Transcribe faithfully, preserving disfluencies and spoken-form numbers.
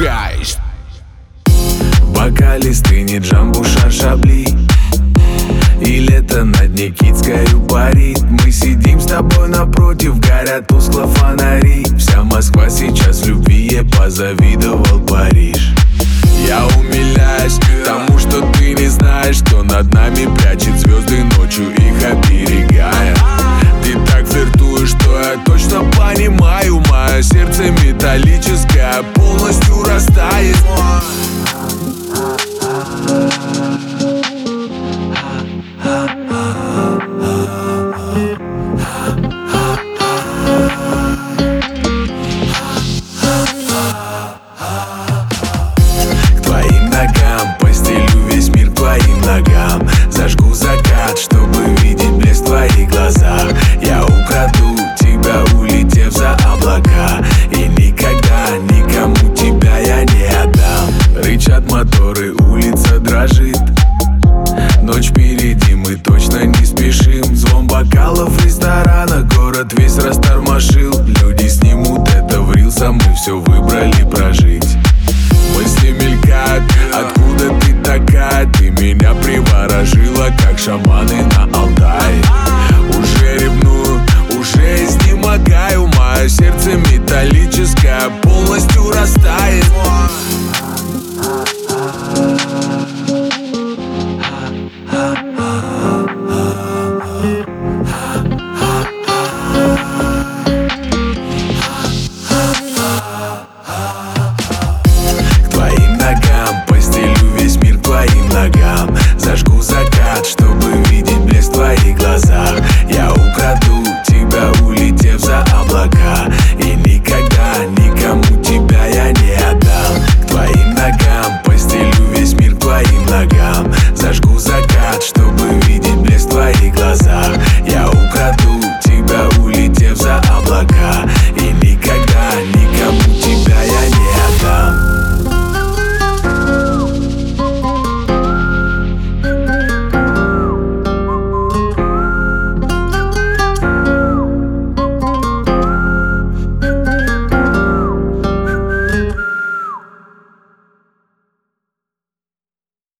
ругаюсь. В бокале стынет Джамбуша Шабли, и лето над Никитскою парит. Мы сидим с тобой напротив, горят тускло фонари. Вся Москва сейчас в любви, ей позавидовал Париж. Я умиляюсь тому, что ты не знаешь, кто над нами прячет звезды ночью, их оберегая. Ты так флиртуешь, что я точно понимаю, мое сердце металлическое полностью растает. К твоим ногам постелю весь мир к твоим ногам. Зажгу закат, чтобы